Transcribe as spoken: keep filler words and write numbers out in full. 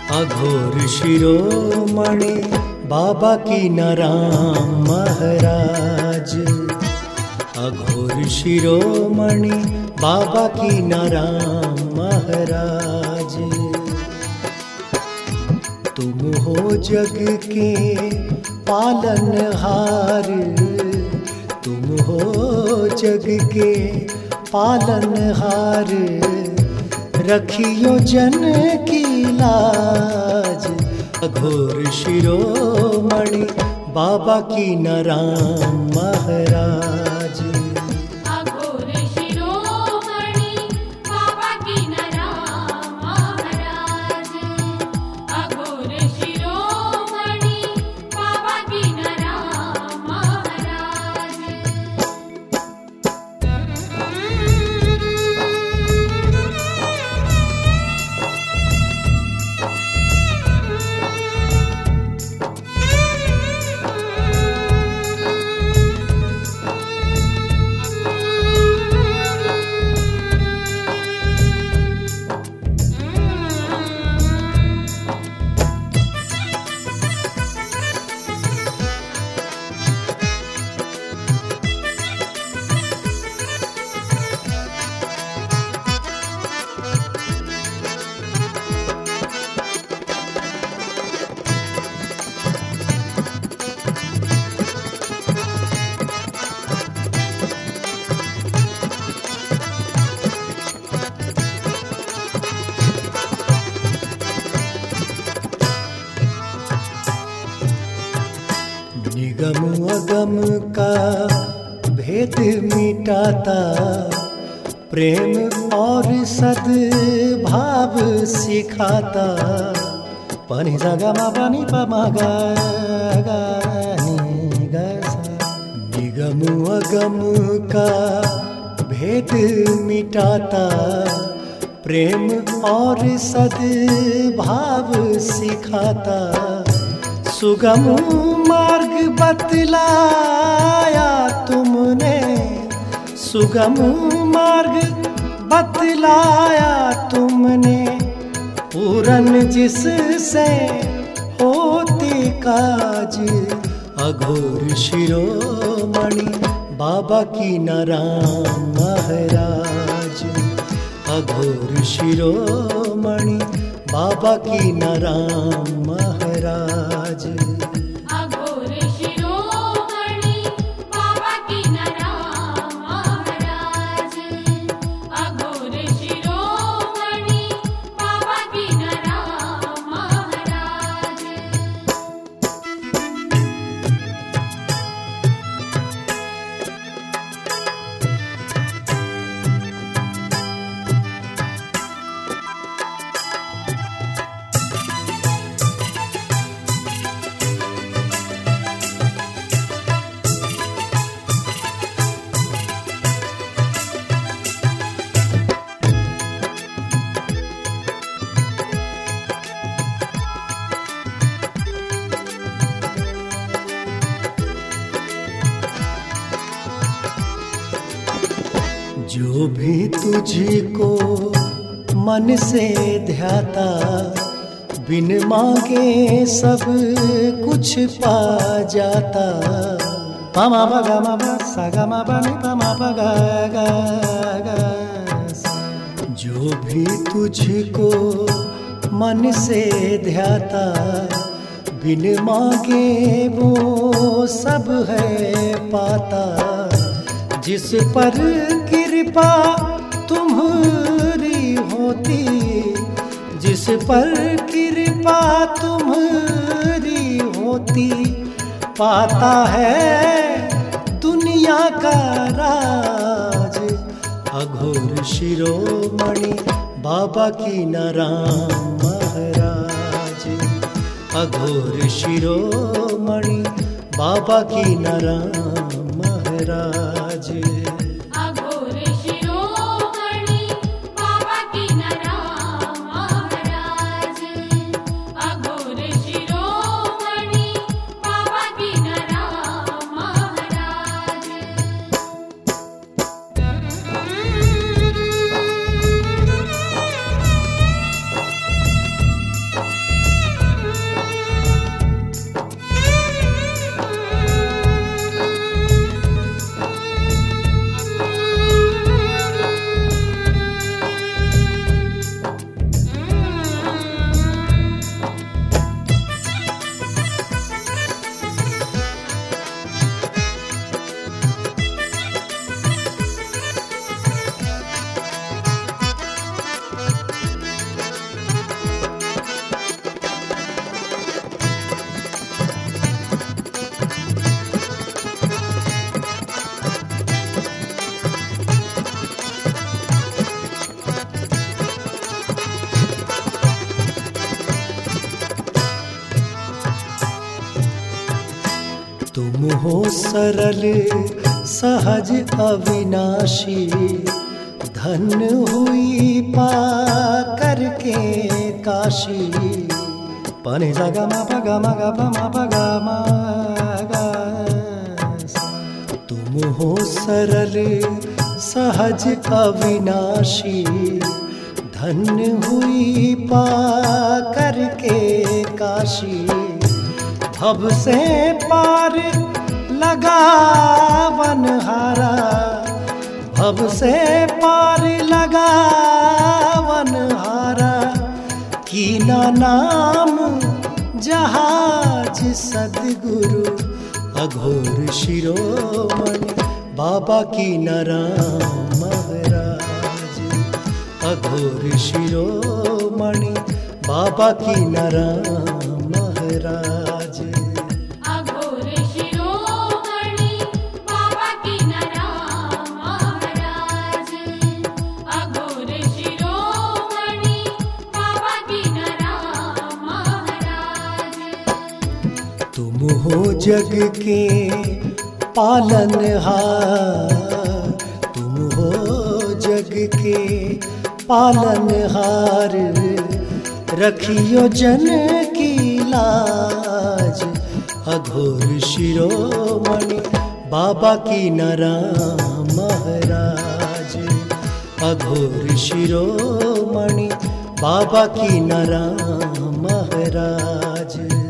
अघोर शिरोमणि बाबा की नाराम महाराज। अघोर शिरोमणि बाबा की नाराम महाराज। तुम हो जग के पालनहार, तुम हो जग के पालनहार, रखियो जन की लाज। अघोर शिरोमणि बाबा की नाराम महाराज। अघोर शिरोमणि बाबा की नाराम महाराज। अघोर शिरोमणि बाबा की नाराम महाराज। निगम अगम का भेद मिटाता, प्रेम और सद्भाव सिखाता। पानी सा गा मा पानी पा मा गा गा नी गा सा। निगम अगम का भेद मिटाता, प्रेम और सद्भाव सिखाता। सुगम मार्ग बतलाया तुमने, सुगम मार्ग बतलाया तुमने। पूरन जिससे होते काज। अघोर शिरोमणि बाबा की नाराम महाराज। अघोर शिरोमणि बाबा की नाराम महाराज। अघोर शिरोमणि बाबा की नाराम महाराज। अघोर शिरोमणि बाबा की नाराम महाराज। जो भी तुझको मन से ध्याता, बिन मांगे सब कुछ पा जाता। पा मा पा गा मा पा सा गा मा पा नी पा मा पा गा गा गा सा। जो भी तुझको मन से ध्याता, बिन मांगे वो सब है पाता। जिस पर कृपा तुम्हारी होती, जिस पर कृपा तुम्हारी होती, पाता है दुनिया का राज। अघोर शिरोमणि बाबा की नाराम महाराज। अघोर शिरोमणि बाबा की नाराम महाराज। अघोर शिरोमणि बाबा की नाराम महाराज। अघोर शिरोमणि बाबा की नाराम महाराज। तुम हो सरल सहज अविनाशी, धन्य हुई पा करके काशी। पनि सा गा मा पा गा मा गा पा मा पा गा मा गा। तुम हो सरल सहज अविनाशी, धन्य हुई पा करके काशी। भव से पार लगावन हारा, भव से पार लगावन हारा। कीना नाम जहाज सद्गुरु, अघोर शिरोमणि बाबा कीना राम महाराज। अघोर शिरोमणि बाबा कीना राम महाराज। अघोर शिरोमणि बाबा कीना राम महाराज। अघोर शिरोमणि बाबा कीना राम महाराज। तुम हो जग के पालनहार, तुम हो जग के पालनहार। रखियो जन की लाज, अघोर शिरोमणि बाबा कीना राम महाराज। अघोर शिरोमणि बाबा कीना राम महाराज।